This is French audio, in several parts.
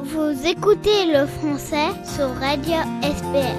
Vous écoutez le français sur Radio SBS.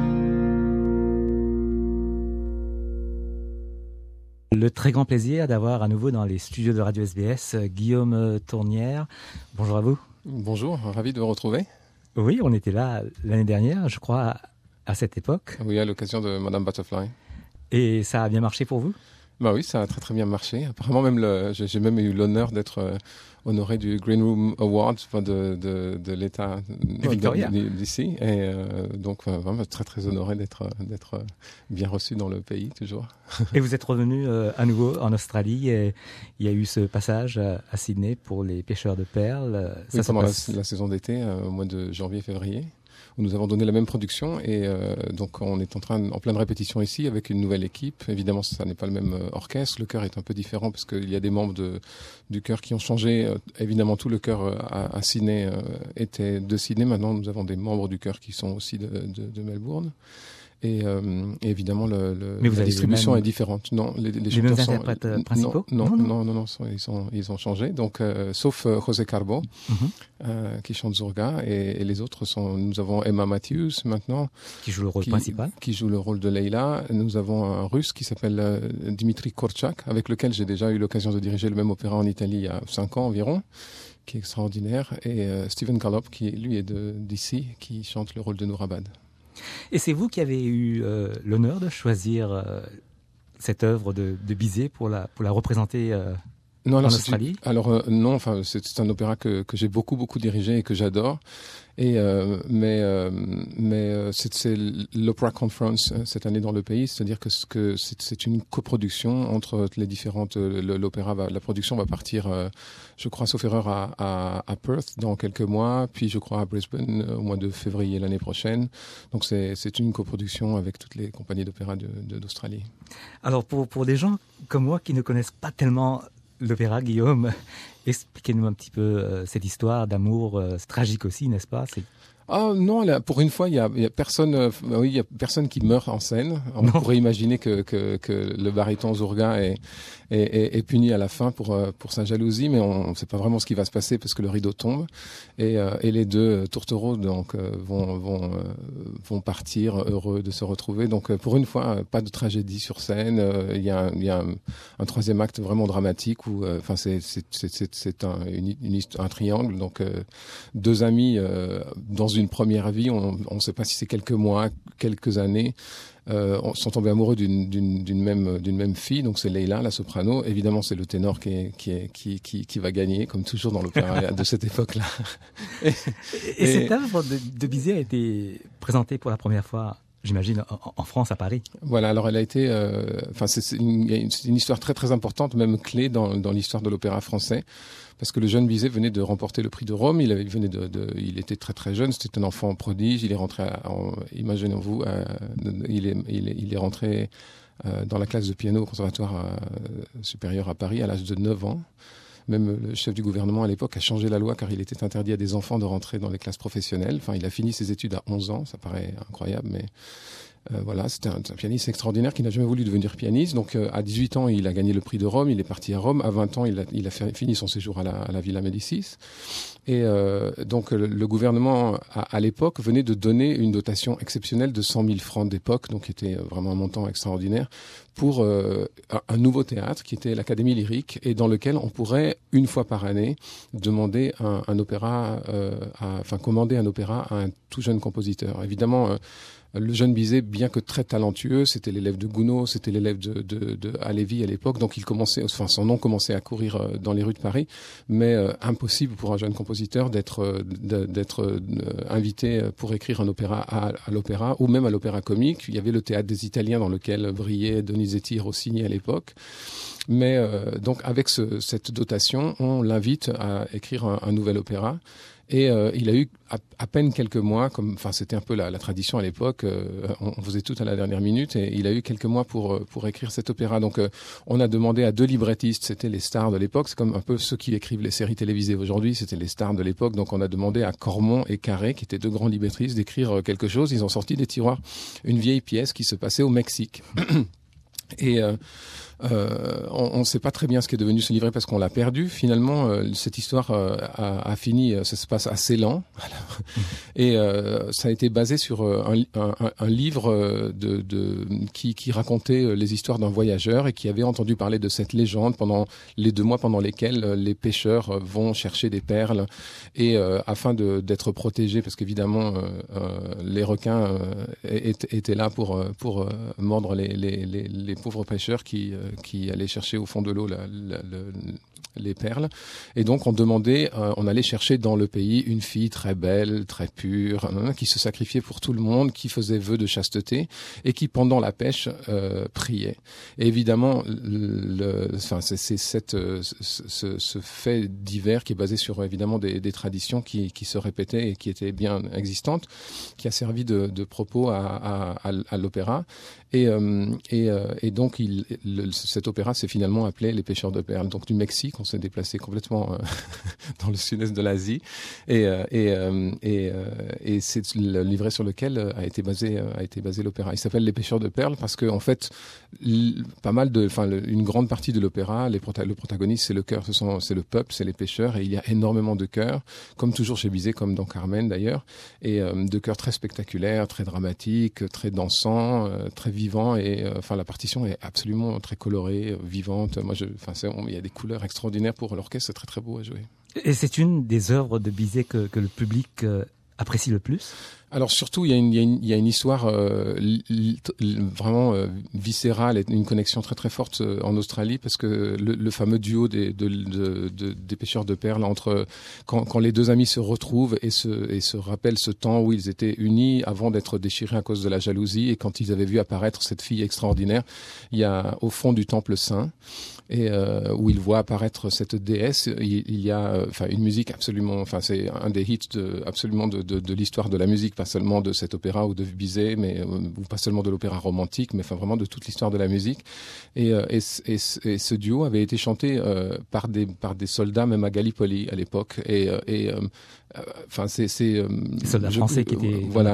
Le très grand plaisir d'avoir à nouveau dans les studios de Radio SBS Guillaume Tournière. Bonjour à vous. Bonjour, ravi de vous retrouver. Oui, on était là l'année dernière, je crois, à cette époque. Oui, à l'occasion de Madame Butterfly. Et ça a bien marché pour vous ? Bah oui, ça a très très bien marché. Apparemment même j'ai même eu l'honneur d'être honoré du Green Room Award de l'État d'ici. Et donc vraiment très très honoré d'être bien reçu dans le pays toujours. Et vous êtes revenu à nouveau en Australie et il y a eu ce passage à Sydney pour les pêcheurs de perles. Oui, pendant la saison d'été, au mois de janvier-février. Où nous avons donné la même production et donc on est en pleine répétition ici avec une nouvelle équipe. Évidemment, ça n'est pas le même orchestre. Le chœur est un peu différent parce qu'il y a des membres du chœur qui ont changé. Évidemment, tout le chœur à Sydney était de Sydney. Maintenant, nous avons des membres du chœur qui sont aussi de Melbourne. Et évidemment, la distribution est différente. Non, les mêmes interprètes principaux. Non, ils ont changé. Donc, sauf José Carbo, qui chante Zurga, et les autres nous avons Emma Matthews maintenant, qui joue le rôle principal, qui joue le rôle de Leila. Nous avons un Russe qui s'appelle Dimitri Korchak, avec lequel j'ai déjà eu l'occasion de diriger le même opéra en Italie il y a 5 ans environ, qui est extraordinaire, et Steven Gallop, qui lui est d'ici, qui chante le rôle de Nourabad. Et c'est vous qui avez eu l'honneur de choisir cette œuvre de Bizet pour la représenter en Australie ? Non, enfin c'est un opéra que j'ai beaucoup dirigé et que j'adore. Et mais c'est l'Opera Conference cette année dans le pays, c'est-à-dire que c'est une coproduction entre les différentes. La production va partir, je crois, sauf erreur, à Perth dans quelques mois, puis je crois à Brisbane au mois de février l'année prochaine. Donc c'est une coproduction avec toutes les compagnies d'opéra d'Australie. Alors pour des gens comme moi qui ne connaissent pas tellement l'opéra, Guillaume, expliquez-nous un petit peu cette histoire d'amour tragique aussi, n'est-ce pas ? Ah non, là, pour une fois, il y a personne. Il y a personne qui meurt en scène. On pourrait imaginer que le baryton Zurga est puni à la fin pour sa jalousie, mais on ne sait pas vraiment ce qui va se passer parce que le rideau tombe et les deux tourtereaux donc vont partir heureux de se retrouver. Donc pour une fois, pas de tragédie sur scène. Il y a un troisième acte vraiment dramatique où c'est un triangle. Donc deux amis dans une première vie, on ne sait pas si c'est quelques mois, quelques années, sont tombés amoureux d'une même fille, donc c'est Leila, la soprano. Évidemment, c'est le ténor qui va gagner, comme toujours dans l'opéra de cette époque-là. Et cette œuvre de Bizet a été présentée pour la première fois, j'imagine, en France, à Paris. Voilà, alors elle a été... c'est une histoire très très importante, même clé dans l'histoire de l'opéra français, parce que le jeune Bizet venait de remporter le prix de Rome, il était très très jeune, c'était un enfant prodige, il est rentré, imaginez-vous, il est rentré dans la classe de piano au conservatoire supérieur à Paris à l'âge de 9 ans. Même le chef du gouvernement à l'époque a changé la loi car il était interdit à des enfants de rentrer dans les classes professionnelles. Enfin, il a fini ses études à 11 ans, ça paraît incroyable, mais voilà, c'était un pianiste extraordinaire qui n'a jamais voulu devenir pianiste. Donc à 18 ans, il a gagné le prix de Rome, il est parti à Rome. À 20 ans, il a fini son séjour à la Villa Médicis. Et donc le gouvernement à l'époque venait de donner une dotation exceptionnelle de 100 000 francs d'époque, donc qui était vraiment un montant extraordinaire, pour un nouveau théâtre qui était l'Académie Lyrique et dans lequel on pourrait, une fois par année, demander un opéra, commander un opéra à un tout jeune compositeur. Évidemment, le jeune Bizet, bien que très talentueux, c'était l'élève de Gounod, c'était l'élève de Halévy à l'époque, donc son nom commençait à courir dans les rues de Paris, mais impossible pour un jeune compositeur d'être invité pour écrire un opéra à l'opéra ou même à l'opéra comique. Il y avait le théâtre des Italiens dans lequel brillait Donizetti et Rossini à l'époque. Mais donc avec cette dotation, on l'invite à écrire un nouvel opéra. Et il a eu à peine quelques mois, c'était un peu la tradition à l'époque, on faisait tout à la dernière minute, et il a eu quelques mois pour écrire cet opéra. Donc on a demandé à 2 librettistes, c'était les stars de l'époque, c'est comme un peu ceux qui écrivent les séries télévisées aujourd'hui, c'était les stars de l'époque. Donc on a demandé à Cormon et Carré, qui étaient 2 grands librettistes, d'écrire quelque chose. Ils ont sorti des tiroirs une vieille pièce qui se passait au Mexique. Et On ne sait pas très bien ce qui est devenu ce livret parce qu'on l'a perdu. Finalement, cette histoire a fini, ça se passe à Ceylan. Et ça a été basé sur un livre qui racontait les histoires d'un voyageur et qui avait entendu parler de cette légende pendant les 2 mois pendant lesquels les pêcheurs vont chercher des perles. Et afin d'être protégés, parce qu'évidemment, les requins étaient là pour mordre les pauvres pêcheurs qui allaient chercher au fond de l'eau les perles. Et donc on allait chercher dans le pays une fille très belle, très pure, qui se sacrifiait pour tout le monde, qui faisait vœu de chasteté et qui pendant la pêche priait. Et évidemment, c'est ce fait divers qui est basé sur évidemment des traditions qui se répétaient et qui étaient bien existantes, qui a servi de propos à l'opéra. Et donc cet opéra s'est finalement appelé Les Pêcheurs de perles. Donc du Mexique, on s'est déplacé complètement dans le sud-est de l'Asie, et c'est le livret sur lequel a été basé l'opéra. Il s'appelle Les Pêcheurs de perles parce que en fait, une grande partie de l'opéra, le protagoniste, c'est le cœur, c'est le peuple, c'est les pêcheurs, et il y a énormément de chœurs, comme toujours chez Bizet, comme dans Carmen d'ailleurs, et de chœurs très spectaculaires, très dramatiques, très dansants, très vivants, et la partition est absolument très colorée, vivante. Il y a des couleurs extraordinaires pour l'orchestre, c'est très très beau à jouer. Et c'est une des œuvres de Bizet que le public apprécie le plus? Alors surtout, il y a une histoire vraiment viscérale et une connexion très très forte en Australie, parce que le fameux duo des pêcheurs de perles entre quand les 2 amis se retrouvent et se rappellent ce temps où ils étaient unis avant d'être déchirés à cause de la jalousie, et quand ils avaient vu apparaître cette fille extraordinaire, il y a au fond du temple saint, et où ils voient apparaître cette déesse, il y a une musique absolument, c'est un des hits absolument de l'histoire de la musique, pas seulement de cet opéra ou de Bizet, ou pas seulement de l'opéra romantique, mais vraiment de toute l'histoire de la musique. Et ce duo avait été chanté par des soldats, même à Gallipoli à l'époque. C'est des soldats français qui étaient voilà.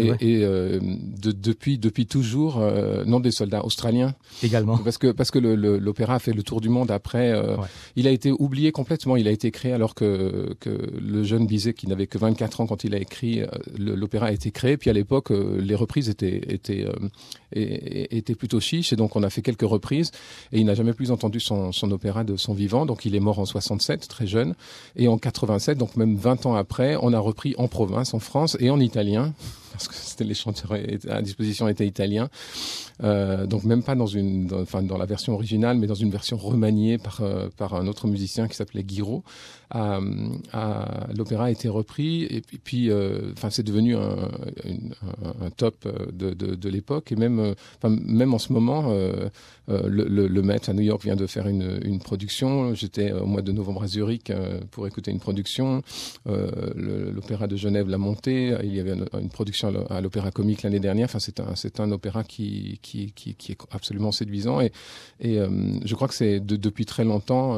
Depuis toujours, non, des soldats australiens également, parce que l'opéra a fait le tour du monde après. Il a été oublié complètement. Il a été créé alors que le jeune Bizet, qui n'avait que 24 ans quand il a écrit, l'opéra a été créé. Puis à l'époque, les reprises étaient plutôt chiches, et donc on a fait quelques reprises, et il n'a jamais plus entendu son opéra de son vivant. Donc il est mort en 67, très jeune, et en 87, donc même 20 ans après, on a repris en province, en France, et en italien, parce que les chanteurs à disposition étaient italiens, donc même pas dans la version originale, mais dans une version remaniée par un autre musicien qui s'appelait Guiraud. L'opéra a été repris, et puis c'est devenu un top de l'époque, et même en ce moment, le Met à New York vient de faire une production. J'étais au mois de novembre à Zurich pour écouter une production. L'Opéra de Genève l'a monté. Il y avait une production à l'Opéra Comique l'année dernière. C'est un opéra qui est absolument séduisant, et je crois que c'est depuis très longtemps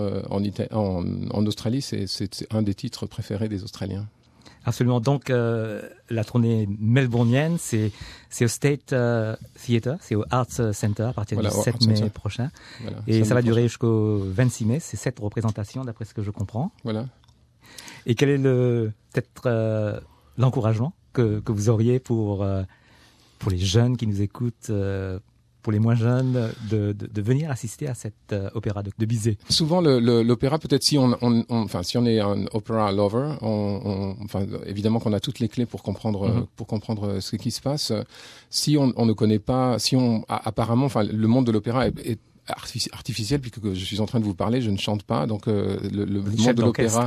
en Australie, c'est un des titres préférés des Australiens. Absolument. Donc, la tournée melbournienne, c'est au State Theatre, c'est au Arts Centre à partir du 7 mai prochain. Voilà, et ça va durer jusqu'au 26 mai. C'est 7 représentations, d'après ce que je comprends. Voilà. Et quel est peut-être l'encouragement que vous auriez pour les jeunes qui nous écoutent, pour les moins jeunes, de venir assister à cet opéra de Bizet? Souvent, l'opéra, peut-être si on est un opéra lover, évidemment qu'on a toutes les clés pour comprendre ce qui se passe. Si on ne connaît pas, apparemment, le monde de l'opéra est artificiel, puisque je suis en train de vous parler, je ne chante pas, donc le monde de l'opéra,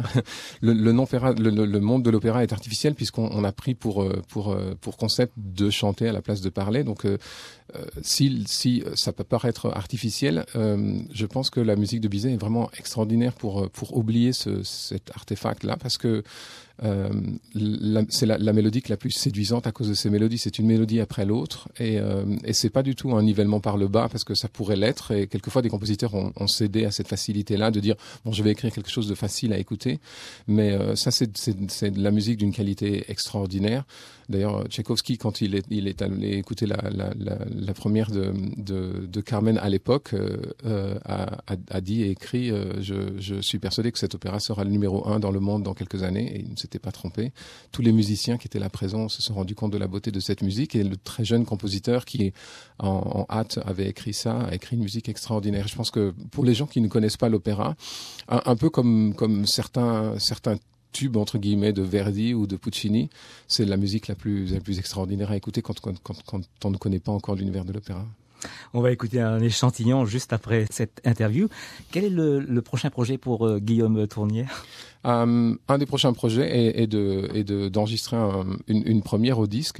le monde de l'opéra est artificiel, puisqu'on a pris pour concept de chanter à la place de parler. Donc si ça peut paraître artificiel, je pense que la musique de Bizet est vraiment extraordinaire pour oublier cet artefact là, parce que c'est la mélodie la plus séduisante à cause de ces mélodies. C'est une mélodie après l'autre, et c'est pas du tout un nivellement par le bas, parce que ça pourrait l'être. Et quelquefois, des compositeurs ont cédé à cette facilité-là de dire bon, je vais écrire quelque chose de facile à écouter. Mais ça, c'est de la musique d'une qualité extraordinaire. D'ailleurs, Tchaïkovski, quand il est allé écouter la première de Carmen à l'époque, a dit et écrit je suis persuadé que cet opéra sera le numéro 1 dans le monde dans quelques années, et il ne s'était pas trompé. Tous les musiciens qui étaient là présents se sont rendus compte de la beauté de cette musique, et le très jeune compositeur qui en hâte avait écrit ça, a écrit une musique extraordinaire. Je pense que pour les gens qui ne connaissent pas l'opéra, un peu comme certains tubes entre guillemets de Verdi ou de Puccini, c'est la musique la plus extraordinaire à écouter quand on ne connaît pas encore l'univers de l'opéra. On va écouter un échantillon juste après cette interview. Quel est le prochain projet pour Guillaume Tournière ? Un des prochains projets est d'enregistrer une première au disque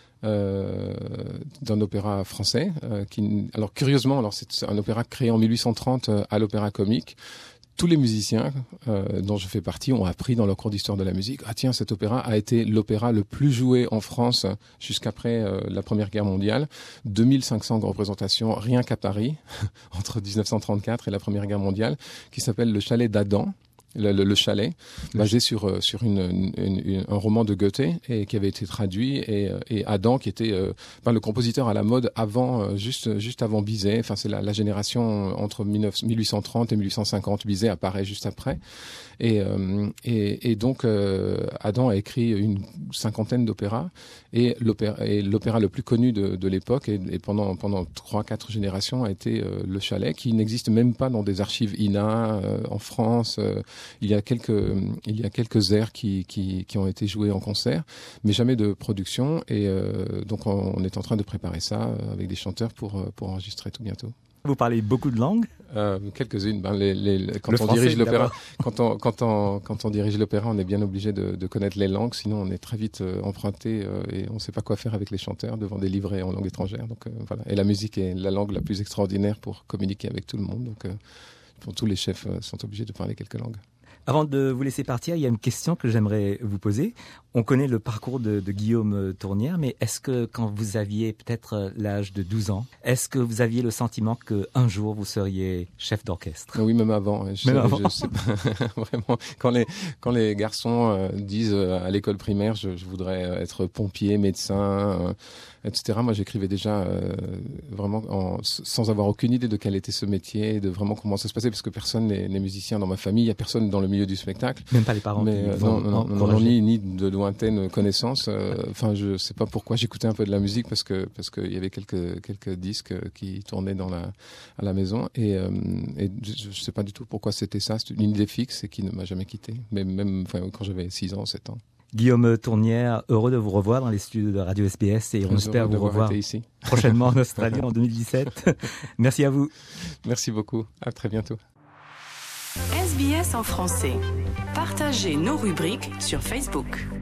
d'un opéra français. Alors curieusement, c'est un opéra créé en 1830 à l'Opéra Comique. Tous les musiciens dont je fais partie ont appris dans leur cours d'histoire de la musique, ah tiens, cet opéra a été l'opéra le plus joué en France jusqu'après la Première Guerre mondiale. 2500 représentations rien qu'à Paris entre 1934 et la Première Guerre mondiale, qui s'appelle Le Chalet d'Adam. Le chalet, basé sur un roman de Goethe, et qui avait été traduit, et Adam, qui était le compositeur à la mode avant, juste avant Bizet. Enfin, c'est la génération entre 1830 et 1850. Bizet apparaît juste après, et donc Adam a écrit une cinquantaine d'opéras, et l'opéra le plus connu de l'époque, et pendant 3-4 générations, a été Le Chalet, qui n'existe même pas dans des archives INA en France. Il y a quelques airs qui ont été joués en concert, mais jamais de production. Et donc on est en train de préparer ça avec des chanteurs pour enregistrer tout bientôt. Vous parlez beaucoup de langues ? Quelques-unes. Quand on dirige l'opéra, quand on dirige l'opéra, on est bien obligé de connaître les langues, sinon on est très vite emprunté et on ne sait pas quoi faire avec les chanteurs devant des livrets en langue étrangère. Donc voilà. Et la musique est la langue la plus extraordinaire pour communiquer avec tout le monde. Donc tous les chefs sont obligés de parler quelques langues. Avant de vous laisser partir, il y a une question que j'aimerais vous poser. On connaît le parcours de Guillaume Tournière, mais est-ce que quand vous aviez peut-être l'âge de 12 ans, est-ce que vous aviez le sentiment qu'un jour vous seriez chef d'orchestre ? Oui, même avant. Je sais pas, vraiment. Quand les garçons disent à l'école primaire, je voudrais être pompier, médecin, etc. Moi, j'écrivais déjà vraiment sans avoir aucune idée de quel était ce métier, de vraiment comment ça se passait, parce que personne n'est musicien dans ma famille, il y a personne dans le milieu du spectacle. Même pas les parents. Mais non, ni de lointaines connaissances. Enfin, je sais pas pourquoi j'écoutais un peu de la musique, parce que il y avait quelques disques qui tournaient à la maison, et je sais pas du tout pourquoi c'était ça. C'est une idée fixe et qui ne m'a jamais quitté. Mais même quand j'avais 6 ans, 7 ans. Guillaume Tournière, heureux de vous revoir dans les studios de Radio SBS, et on espère vous revoir ici prochainement en Australie en 2017. Merci à vous. Merci beaucoup. À très bientôt. SBS en français. Partagez nos rubriques sur Facebook.